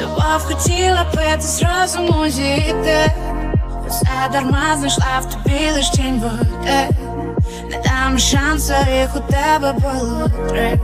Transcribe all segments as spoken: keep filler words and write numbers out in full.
Любов хотіла пити з розуму зійти. Все дарма знайшла в тобі лиш тінь води. Не дам шансу, їх у тебе було три.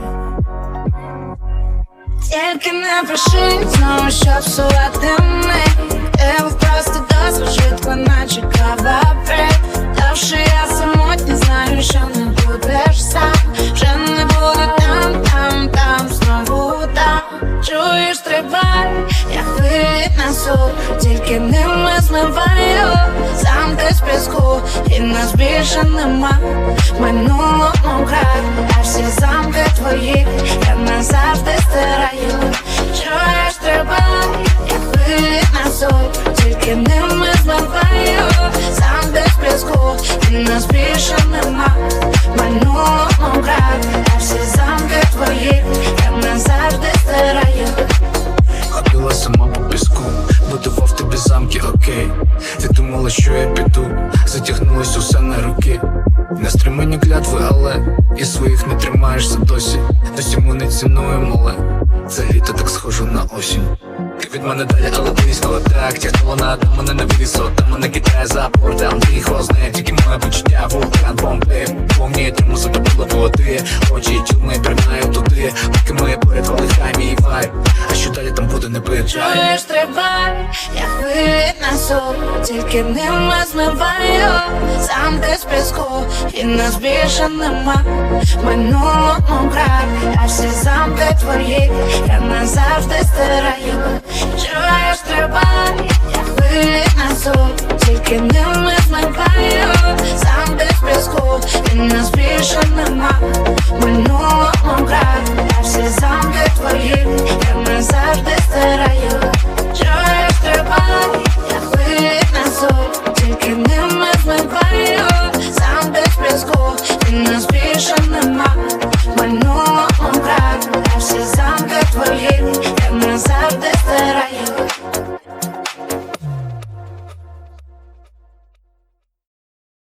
Тільки не пиши знову, щоб псувати мені. Ти був просто досить швидко, наче кава брейк. Довше я самотня, знаю, що не будеш сам. Вже не буду там, там, там, знову там. Чуєш, тривай, я хвилі несу. Тільки ними змиваю замки з піску. І нас більше нема в минулому краю. А всі замки твої я назавжди стираю. Чуєш, тривай, я хвилі несу. Тільки ними змиваю замки з піску. І нас більше нема в минулому краю. А всі замки твої я назавжди стираю. Ходила сама по піску, будував тобі замки, окей. Ти думала, що я піду, затягнулось усе на руки. Не стримані клятви, але і своїх не тримаєшся досі. Досі ми не цінуємо, але це літо так схоже на осінь. Ти від мене далі, але близько так. Тягнула на Адам, мене не висо. Там мене кидає за портом. Ти їх знає, тільки моє почуття. Вулкан бомби, повніє триму затопила води. Очі тюрми пірнаю туди. Поки моє поряд, але хай мій вайб. А що далі там буде, не питай. Чуєш, тривай, я хвилі несу. Тільки ними змиваю замки з піску. І нас більше нема в минулому краю. А всі замки твої я назавжди стираю. Чуєш, тривай, я хвилі несу. Тільки ними змиваю замки з піску. І нас більше нема в минулому краю.